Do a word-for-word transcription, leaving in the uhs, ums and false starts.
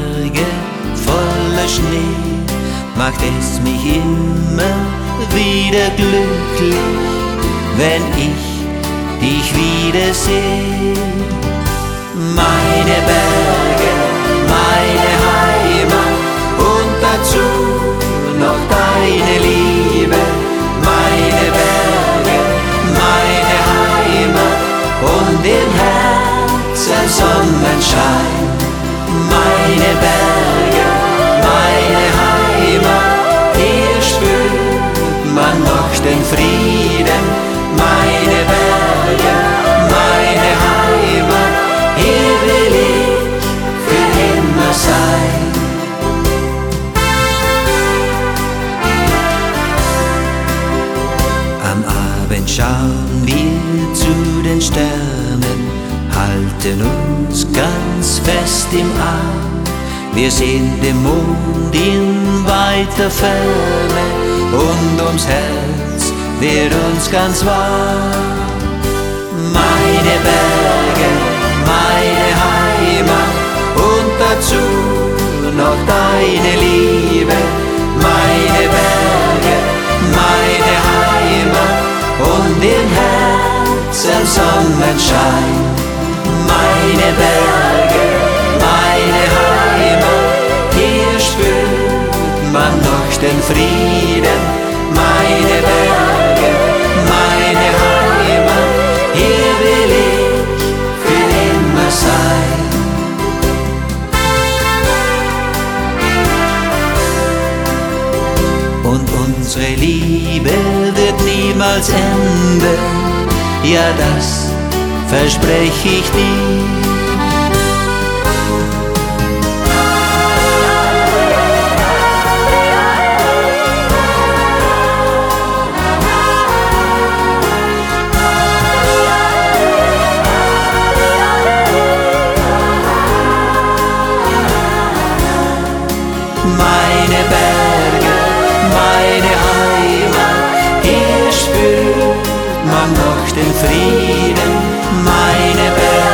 Berge voller Schnee macht es mich immer wieder glücklich, wenn ich dich wiedersehe. Meine Berge, meine Heimat und dazu noch deine Liebe. Meine Berge, meine Heimat und im Herzen Sonnenschein. Meine Berge, meine Heimat, hier spürt man noch den Frieden. Meine Berge, meine Heimat, hier will ich für immer sein. Am Abend schauen wir zu den Sternen, halten uns ganz fest im Arm. Wir sehen den Mond in weiter Ferne und ums Herz wird uns ganz warm. Meine Berge, meine Heimat und dazu noch deine Liebe. Meine Berge, meine Heimat und im Herzen Sonnenschein. Meine Berge, meine Heimat, hier spürt man noch den Frieden. Meine Berge, meine Heimat, hier will ich für immer sein. Und unsere Liebe wird niemals enden, ja, das verspreche ich dir. Meine Berge, meine Heimat, hier spürt man noch den Frieden. Meine Berge,